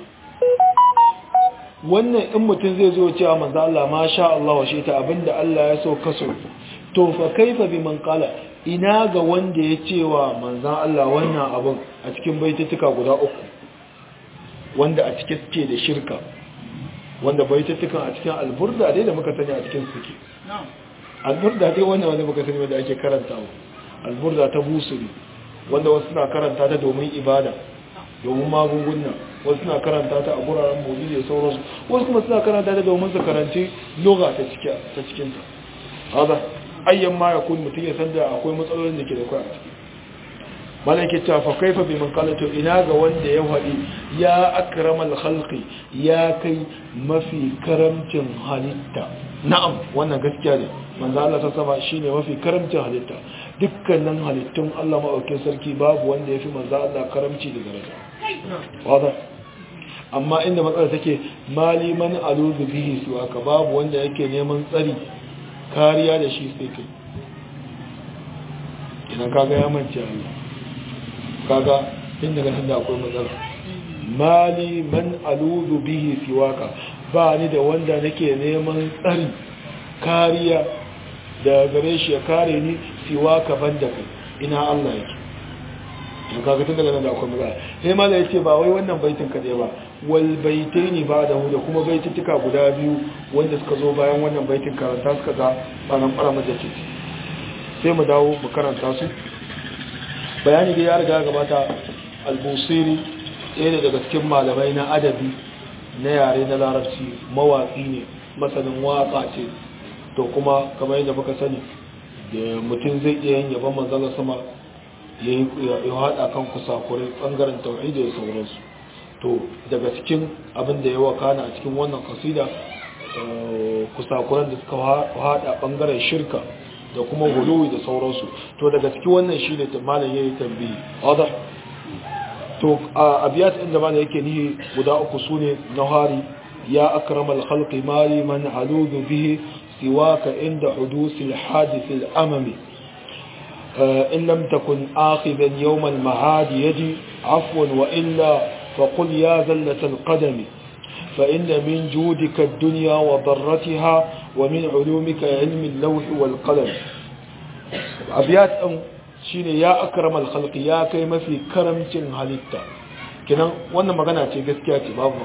wannan in mutum zai zo ya ce a manzala ma sha Allah wa shita abinda Allah ya so kaso to fa kaifa biman qala ina ga wanda ya cewa manzan Allah wannan abin a cikin baitutuka guda uku wanda a cikin suke da shirka wanda baitutukan a cikin alburda dai da muka sani a cikin suke alburda dai wannan wanda muka sani wanda ake karantawa alburda ta busuri wanda wasu suna karanta ta domin ibada domin magunguna, wasu suna karanta ta a guraren maulidi da sauransu, wasu kuma suna karanta ta domin su karanci lugha ta cikin ta. Hada ayyan ma yakun mutum ya san da akwai matsalolin da ke da kai a ciki. malaka ta fa kaifa bi man qala to ina ga wanda ya faɗi ya akramal khalqi ya kai mafi karamcin halitta. Na'am, wannan gaskiya ne, manzo Allah ta saba shine mafi karamcin halitta. Dukkanin halittun Allah maɗaukin sarki babu wanda ya fi manzo Allah karamci da daraja. Wada. Amma inda matsala take mali man aluzu bihi su aka babu wanda yake neman tsari kariya da shi sai kai. Idan kaga ya mance Allah. Kaga inda ganin da akwai matsala. Mali man aluzu bihi siwaka, ba ni da wanda nake neman tsari kariya da gare shi ya kare ni siwaka banda kai, ina Allah yake. in kaga tun daga nan da akwai matsala. Sai mala yace ba wai wannan baitin kadai ba, wal baitaini ba da hu da kuma baitutuka guda biyu wanda suka zo bayan wannan baitin karanta suka ga banan fara majaci. Sai mu dawo mu karanta su. Bayani da ya riga gabata. Al-Busiri ɗaya daga cikin malamai na adabi na yare na larabci, mawaƙi ne, masanin waƙa ce. To kuma kamar yadda muka sani da mutum zai iya yin yaban manzala sama ya haɗa kan kusakurai ɓangaren tauhidi da sauransu. To daga cikin abin da ya wakana a cikin wannan kasida kusakuran da suka haɗa ɓangaren shirka da kuma huluwi da sauransu. To daga cikin wannan shi ne malam ya yi tambayi wadda. To a abiyat inda malam yake nihi guda uku su ne na hari ya akramal khalqi mali man aludu bihi سواك عند حدوث الحادث الأممي إن لم تكن آخذا يوم المعاد يجي عفوا وإلا فقل يا زلة القدم فإن من جودك الدنيا وضرتها ومن علومك علم اللوح والقلم. أبيات أم شين يا أكرم الخلق يا كيما في كرم هلتا كنا وانا مغانا تي gaskiya babu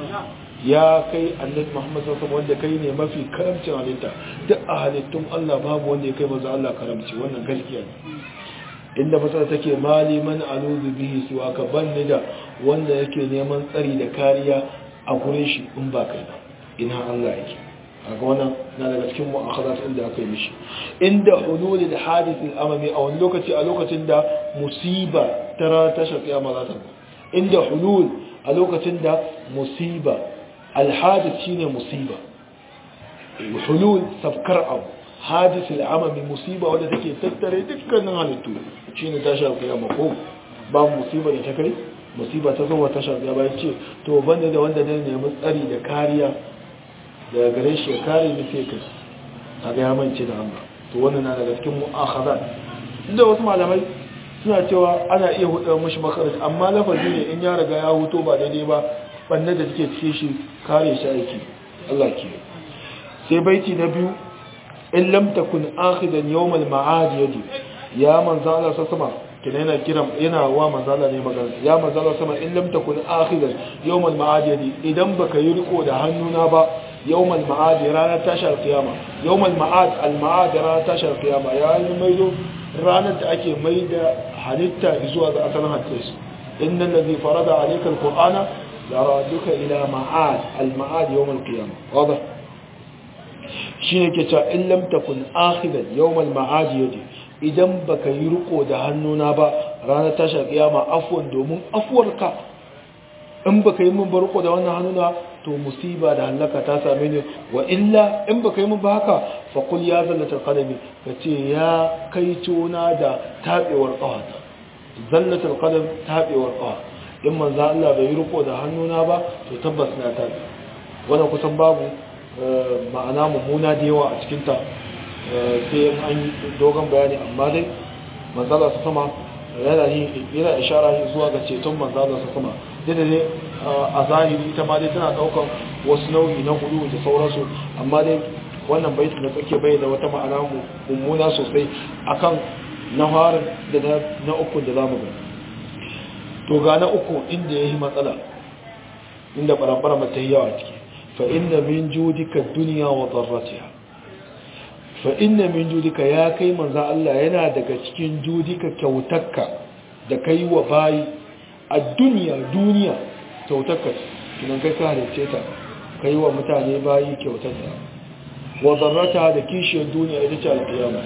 ya kai annabi Muhammad sallallahu alaihi wasallam wanda kai ne mafi karamcin halitta duk a halittun Allah babu wanda ya kai manzo Allah karamci, wannan gaskiya ne. Inda fasara take mali man aluzu bihi su aka banni da wanda yake neman tsari da kariya a gurin shi in ba kai ba, ina Allah yake. kaga wannan na daga cikin mu'akhadat inda aka yi mishi inda hulul al-hadith al-amami a wani lokaci a lokacin da musiba tara ta shafi amma za ta inda hulul a lokacin da musiba al-hadith shine musiba hulul sabkar abu hadith al-amami musiba wanda take tattare dukkanin halittu shine ta shafi amma ko ba musiba da ta kai musiba ta zo ta shafi amma yace to banda da wanda ne nemi tsari da kariya daga gare shi ya kare ni sai kai kaga ya mance da Allah to wannan na daga cikin mu'akhazat inda wasu malamai suna cewa ana iya hudu mishi makaraj amma lafazi ne in ya riga ya huto ba daidai ba banne da take cikin shi kare shi aiki Allah ke sai baiti na biyu in lam takun akhidan yawm al-ma'ad yadi ya manzo Allah sama kina yana kiran yana wa manzo Allah ne magana ya manzo Allah sama in lam takun akhidan yawm al-ma'ad yadi idan baka yi riko da hannuna ba يوم المعاد رانا تشهر القيامة يوم المعاد المعاد رانا تشهر القيامة يعني ميدو رانا تأكي ميدا حدثة إزوى ذا أثناء التس إن الذي فرض عليك القرآن لرادك إلى معاد المعاد يوم القيامة واضح شينك إن لم تكن آخذا يوم المعاد يدي إذن بك يرقو دهنونا با رانا تشهر القيامة أفوا دومون أفورك in baka yi mun barko da wannan hannuna to musiba da halaka ta same ni wa illa in baka yi mun ba haka fa qul ya zallatul qadami kace ya kai tona da tabewar qawata zallatul qadam tabewar qawa in manzo Allah bai yi riko da hannuna ba to tabbas na tabe wannan kusan babu ma'ana mummuna da yawa a cikin ta sai an dogon bayani amma dai manzo Allah sama yana yana ishara zuwa ga ceton manzo Allah sama da ne a zahiri ita ma dai tana daukan wasu nau'i na hudu da sauransu amma dai wannan baiti na tsake bai da wata ma'ana mummuna sosai akan na harin da na uku da zamu ga to ga na uku inda yayi matsala inda barabara mata yawa ciki fa inna min judika dunya wa darratiha fa inna min judika ya kai manzo Allah yana daga cikin judika kyautarka da kai wa bayi a duniya duniya kyautarka kinan kai ka halicce ta kai wa mutane bayi kyautarta wa zarrata da kishiyar duniya ita ce alƙiyama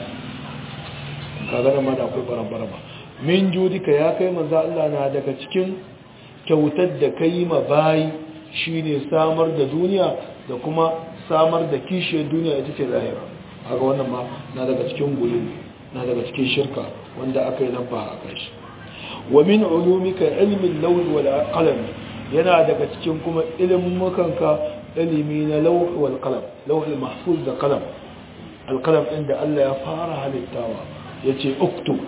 kaga nan ma da akwai baran-barama min judika ya kai manzo Allah na daga cikin kyautar da kai ma bayi shine samar da duniya da kuma samar da kishiyar duniya ita ce lahira haka wannan ma na daga cikin gulu na daga cikin shirka wanda aka yi nabba a kai shi wa min ulumika ilmin lawl wal qalam yana daga cikin kuma ilmukanka ilimi na law wal qalam lawhul mahfuz da qalam al qalam inda Allah ya fara halittawa yace uktub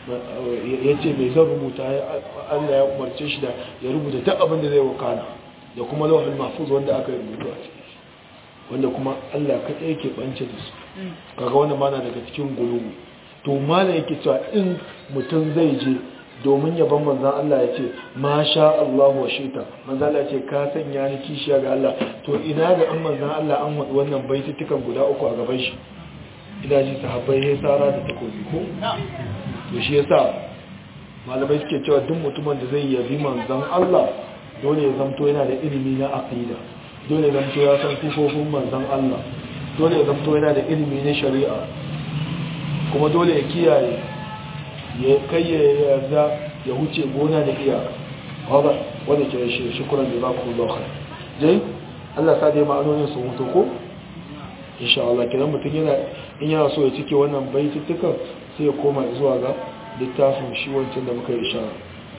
yace mai zan rubuta Allah ya umarce shi da ya rubuta duk abin da zai wakana da kuma lawhul mahfuz wanda aka rubuta a cikin wanda kuma Allah kaɗai yake ɓance da su kaga wannan mana daga cikin gulubu to mana yake cewa in mutum zai je domin yaban manzan Allah ya ce ma sha Allah wa shita manzan Allah ya ce ka sanya ni kishiya ga Allah to ina ga an manzan Allah an waɗi wannan baitutukan guda uku a gaban shi ina ji sahabbai ya tsara da takobi ko to shi yasa malamai suke cewa duk mutumin da zai yabi manzan Allah dole ya zamto yana da ilimi na aqida dole zamto ya san sifofin manzan Allah dole zamto yana da ilimi na shari'a kuma dole ya kiyaye ya kai ya yarda ya huce gona da iyaka wadda wadda ke shi shukuran da za ku lokar jai Allah sa dai ma'anonin su mutu ko insha Allah kiran mutum yana in yana so ya cike wannan baituttukan sai ya koma zuwa ga littafin shi wancan da muka yi ishara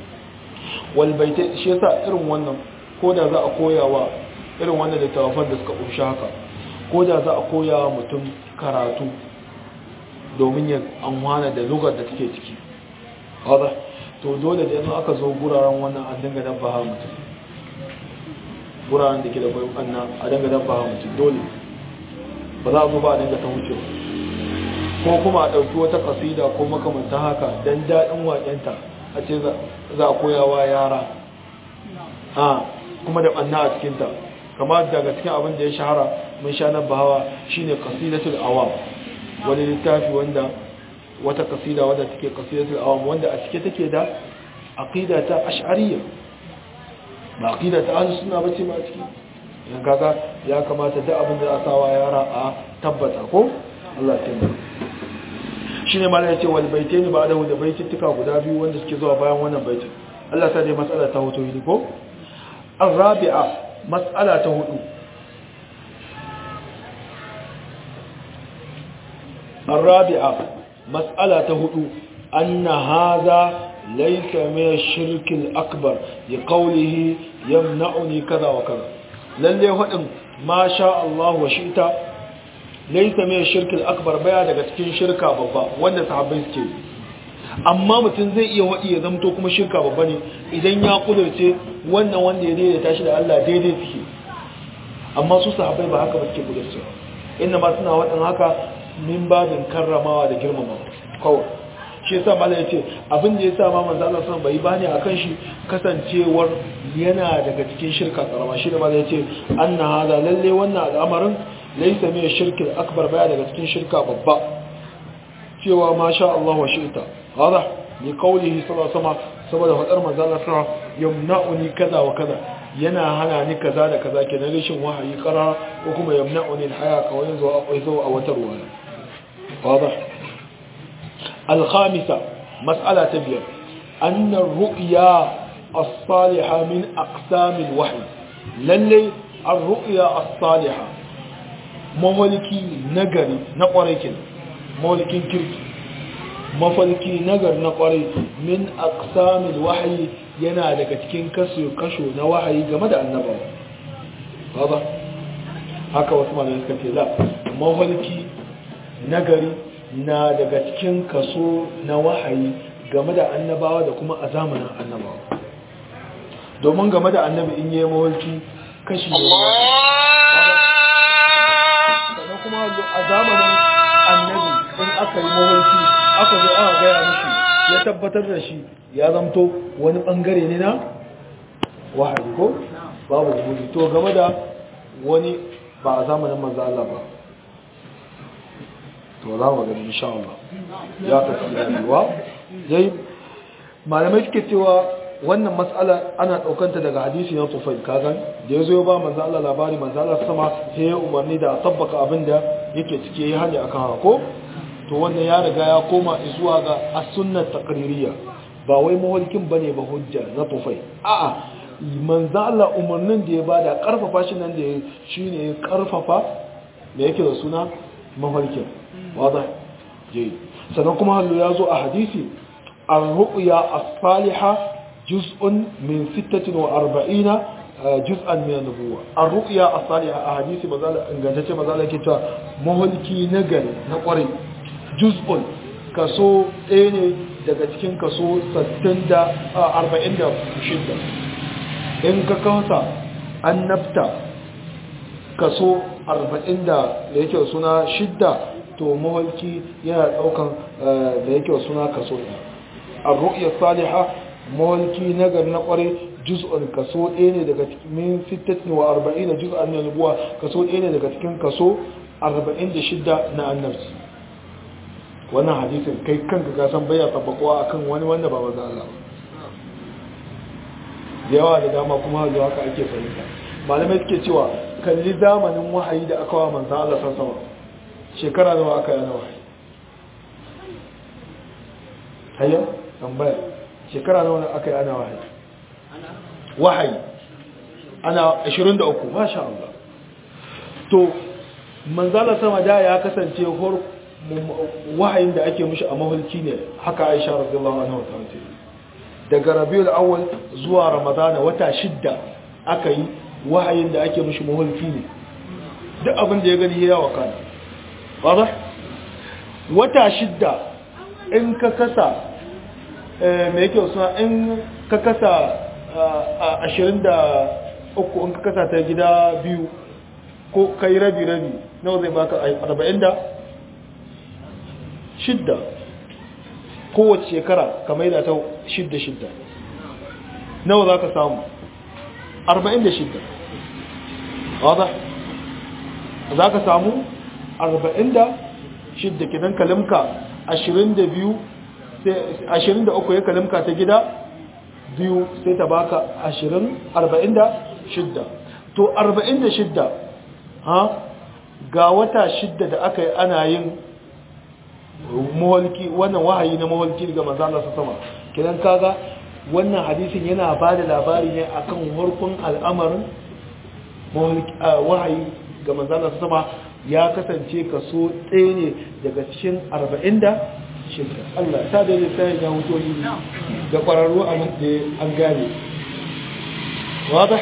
wal baitai shi yasa irin wannan ko da za a koyawa irin wannan littafan da suka kunshi haka ko da za a koya wa mutum karatu domin ya amfana da lugar da take ciki wadda to dole da yanzu aka zo guraren wannan an dinga dabba ha mutum guraren da ke da kwayo kanna a dinga dabba ha mutum dole ba za a zo ba a dinga ta wuce ko kuma a ɗauki wata kasida ko makamantan haka don daɗin waƙenta a ce za a koyawa yara a kuma da ɓanna a cikinta kamar daga cikin abin da ya shahara mun sha na bahawa shine qasidatul awam wani littafi wanda wata kasida wadda take qasidatul awam wanda a cike take da aqida ta ash'ariyya ba aqida ta ahlus sunna bace ma ciki yan kaga ya kamata da abin da asawa yara a tabbata ko Allah ya tabbata shine malai yace wal baitaini ba'dahu da baitittuka guda biyu wanda suke zuwa bayan wannan baitin Allah ta dai matsala ta hoto yi ko الرابعة مسألة هدو الرابعة مسألة هدو أن هذا ليس من الشرك الأكبر لقوله يمنعني كذا وكذا للي هدو ما شاء الله وشئت ليس من الشرك الأكبر بيادة كتكين شركة بابا وانا صحابين سكين amma mutum zai iya waɗi ya zamto kuma shirka babba ne idan ya kudurce wannan wanda ya daidaita shi da Allah daidai suke amma su sahabbai ba haka ba suke kudurce inda ma suna waɗin haka min babin karramawa da girmama kawai shi yasa malai yace abin da yasa ma manzo Allah sallallahu alaihi wasallam bai bani akan shi kasancewar yana daga cikin shirka karama shi da malai yace anna hada lalle wannan al'amarin laysa min shirkil akbar baya daga cikin shirka babba cewa ma sha Allah wa shi'ta هذا لقوله صلى الله عليه وسلم saboda fadar manzo Allah sallallahu alaihi yamna'uni kaza wa kaza yana hana ni kaza da kaza kenan rashin wahayi qara ko kuma yamna'uni al-haya kawai yanzu akwai zo a wata ruwa واضح الخامسة مسألة تبير أن الرؤيا الصالحة من أقسام الوحي للي الرؤيا الصالحة مولكي نقري نقريك مولكي كركي mafalki nagar na kwarai min aqsamil wahyi yana daga cikin kaso kasho na wahayi game da annabawa baba haka wasu malamai suka ce la mafalki nagari na daga cikin kaso na wahayi game da annabawa da kuma a zamanin annabawa domin game da annabi in yi mafalki kashi ne sannan kuma a zamanin annabi in aka yi mafalki aka zo aka gaya mishi ya tabbatar da shi ya zamto wani bangare ne na wahayi ko babu gudu to game da wani ba a zamanin manzo Allah ba to za mu gani insha Allah ya tafi rayuwa dai malamai suke cewa wannan mas'ala ana daukanta daga hadisi na Tufayl kagan da yazo ya ba manzo Allah labari manzo Allah sama sai ya umarni da tabbaka abinda yake cike ya hali akan haka ko to wannan ya riga ya koma zuwa ga as-sunnah taqririyya ba wai mawalkin bane ba hujja na Tufayl a'a manzo Allah umarnin da ya bada karfafa shi nan da shine ya karfafa da yake da suna mawalkin wadah jayi sannan kuma hallo ya zo a hadisi ar-ru'ya as-salihah جزء من ستة وأربعين جزءا من النبوة الرؤيا الصالحة أحاديث مزالة انجازة مزالة كتا مهلكي نقل نقري جزء كسو ايني daga cikin kaso sittin da arba'in da shida in ka kawasa annabta kaso arba'in da yake suna shida to mawalki yana daukan da yake suna kaso ar-ru'ya salihah mawalki nagar na kwarai juz'un kaso ɗaya ne daga cikin min sittatin wa arba'in juz'an min nubuwa kaso ɗaya ne daga cikin kaso arba'in da shida na annabci wannan hadisin kai kanka ka san baya tabbakuwa akan wani wanda ba manzo Allah da yawa da dama kuma da haka ake fahimta malamai suke cewa kalli zamanin wahayi da aka wa manzo Allah sallallahu alaihi wasallam shekara nawa aka yana wahayi hayya tambaya shekara nawa aka yi ana wahayi wahayi ana ashirin da uku masha Allah to manzala sama da ya kasance hor wahayin da ake mishi a mahulki ne haka Aisha radiyallahu anha ta ce daga Rabiul Awwal zuwa Ramadana wata shidda aka yi wahayin da ake mishi mahulki ne duk abin da ya gani ya waka wadah wata shidda in ka kasa me yake suna in ka kasa ashirin da uku in ka kasa ta gida biyu ko kai rabi-rabi nawa zai baka arba'in da shidda kowace shekara ka maida ta shidda-shidda nawa za ka samu arba'in da shidda wadda za ka samu arba'in da shidda kidan kalimka ashirin da biyu ashirin da uku ya kalimka ta gida biyu sai ta baka ashirin arba'in da shidda to arba'in da shidda ha ga wata shidda da aka yi ana yin mawalki wannan wahayi na mawalki ga manzo Allah sama kidan kaga wannan hadisin yana ba da labari ne akan harkun al'amarin wahayi ga manzo Allah sama ya kasance kaso ɗaya ne daga cikin arba'in da shidda Allah ta da sai ga hutoli da kwararru a nan da an gane wadah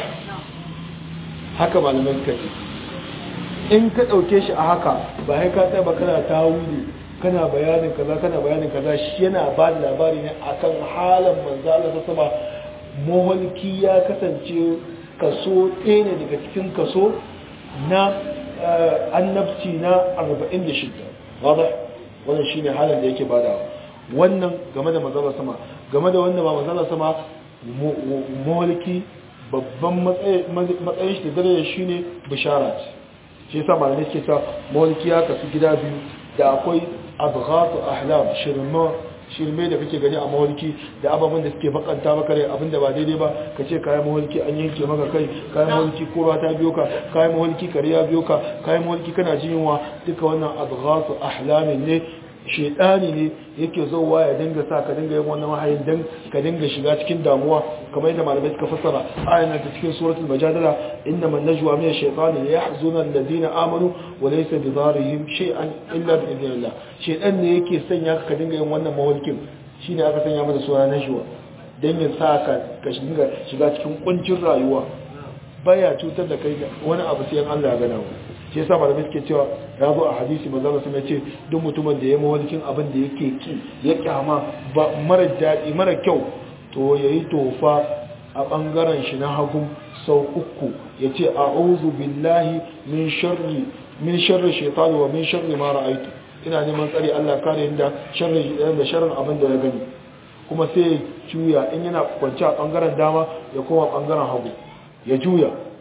haka malaman kace in ka dauke shi a haka ba sai ka tsaya ba kana tawili kana bayanin kaza kana bayanin kaza shi yana ba da labari ne akan halin manzo Allah sama muhalki ya kasance kaso ɗaya ne daga cikin kaso na annabci na arba'in da shida wadah wannan shine halin da yake bada wannan game da manzo Allah sama game da wanda ba manzo Allah sama muhalki babban matsayin shi da darajar shine bishara shi yasa malamai suke cewa muhalki ya kasu gida biyu da akwai adghatu ahlam shirma shirme da kake gani a mawalki da ababen da suke bakanta maka rai abinda ba daidai ba kace kayan mawalki an yanke maka kai kayan mawalki kura ta biyo ka kayan mawalki kariya biyo ka kayan mawalki kana jin yunwa duka wannan adghatu ahlamin ne shedani ne yake zowa ya dinga sa ka dinga yin wannan wahayin dan ka dinga shiga cikin damuwa kamar yadda malamai suka fassara ayan ta cikin suratul majadala innamal najwa min ash-shaytani yahzuna alladhina amanu wa laysa bidarihim shay'an illa bi idhnillah shedan ne yake sanya ka dinga yin wannan mawalkin shine aka sanya masa suna najwa dan ya sa ka ka dinga shiga cikin kuncin rayuwa baya cutar da kai wani abu sai Allah ya gana shi yasa malamai suke cewa ya zo a hadisi manzo Allah sun ce duk mutumin da ya mawalkin abin da yake ki ya kyama ba mara daɗi mara kyau to yayi tofa a bangaren shi na hagu sau uku yace a'udhu billahi min sharri min sharri shaytani wa min sharri ma ra'aytu ina neman tsari Allah kare ni da sharri da sharrin abin da ya gani kuma sai ya juya in yana kwance a bangaren dama ya koma bangaren hagu ya juya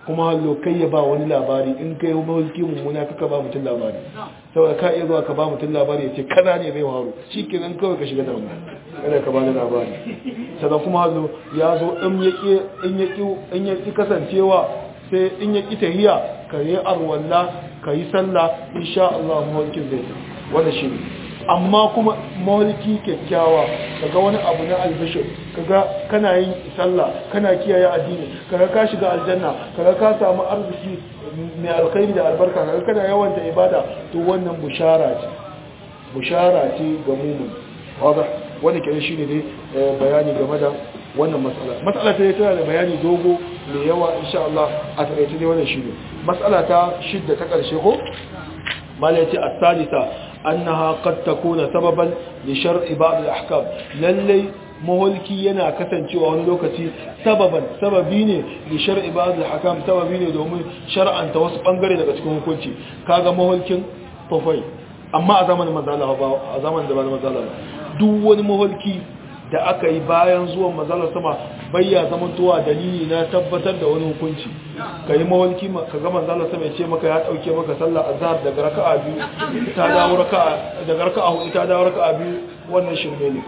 kuma hallo kai ya ba wani labari in kai mahulki mummuna kaka ba mutum labari saboda ka iya zuwa ka ba mutum labari ya ce kaza ne mai waro shi kenan kawai ka shiga da wannan kada ka ba da labari sannan kuma hallo ya zo in yaki in yaki in yaki kasancewa sai in yaki tahiya ka yi arwalla ka yi sallah insha Allah mahulkin zai wannan shi ne amma kuma mahulki kyakkyawa kaga wani abu na albishir kaga kana yin sallah kana kiyaye addini kaga ka shiga aljanna kaga ka samu arziki mai alkhairi da albarka kaga kana yawan da ibada to wannan bushara ce bushara ce ga mu'min wadah wanda ke shi ne dai bayani game da wannan matsala matsala ta tana da bayani dogo mai yawa insha Allah a takaice ne wannan shi ne matsala ta shidda ta karshe ko malati as-salisa أنها قد تكون سببا لشرع بعض الأحكام للي مهلكي ينا كسن شو أهل لوكتي سببا سببيني لشرع بعض الأحكام سببيني دومي شرعا توسط أنقري لك تكون كنتي كاغا مهلكي طفي أما أزامن مزالة أزامن دبال مزالة دون مهلكي da aka yi bayan zuwan mazalar sama bayya zamantowa dalili na tabbatar da wani hukunci ka yi mawalki ka ga mazalar sama ya ce maka ya dauke maka sallah azhar daga raka'a biyu ta dawo raka'a daga raka'a hudu ta dawo raka'a biyu wannan shirme ne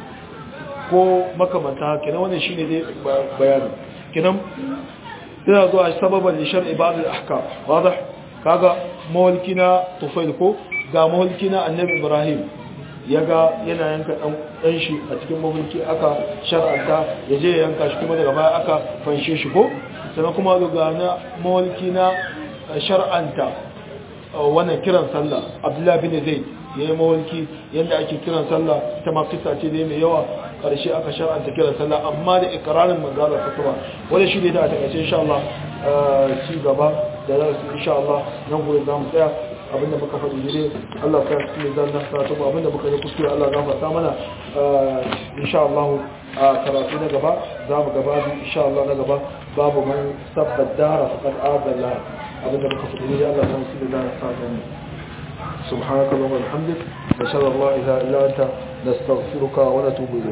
ko makamanta kenan wannan shine dai bayani kenan sai zuwa sababan li shar'i ba'd al-ahkam wadah kaga mawalki na tufail ko ga mawalki na annabi ibrahim ya ga yana yanka ɗan shi a cikin mafulki aka shar'anta ya je ya yanka shi kuma daga baya aka fanshe shi ko sannan kuma ga na mawalki na shar'anta wannan kiran sallah abdullahi bin zaid ya yi mawalki yadda ake kiran sallah ta mafisa ce da mai yawa ƙarshe aka shar'anta kiran sallah amma da ikirarin manzala ta kuma wani shi ne da a takaice insha Allah ci gaba da zarasu insha Allah nan gurin za mu tsaya abinda muka faɗi dai Allah ka yi zan nasa ta abinda muka yi kuskure Allah za mu sa mana insha Allah a karatu na gaba za mu gaba insha Allah na gaba babu man sabbat dara faqad adalla abinda muka faɗi dai Allah za mu sa da nasa ta mu subhanaka wa bihamdik nashhadu an la ilaha illa anta nastaghfiruka wa natubu ilayk